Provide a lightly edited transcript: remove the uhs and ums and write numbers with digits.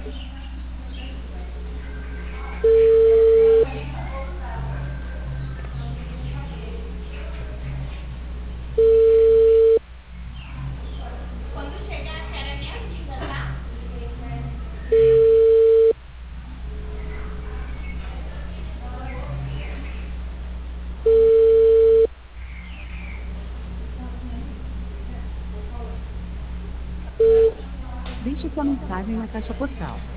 Quando chegar a Karen, me avisa, tá? Deixe sua mensagem na caixa postal.